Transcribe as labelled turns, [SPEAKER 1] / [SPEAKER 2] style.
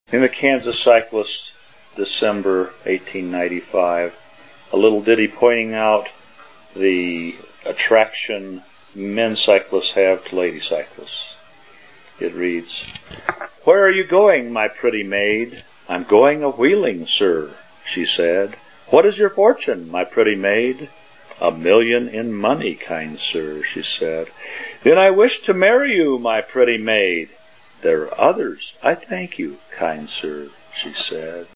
[SPEAKER 1] In the Kansas Cyclist, December 1895, a little ditty pointing out the attraction men cyclists have to lady cyclists. It reads, "Where are you going, my pretty maid?" "I'm going a-wheeling, sir," she said. "What is your fortune, my pretty maid?" "1,000,000 in money, kind sir," she said. "Then I wish to marry you, my pretty maid." "There are others, I thank you, kind sir," she said.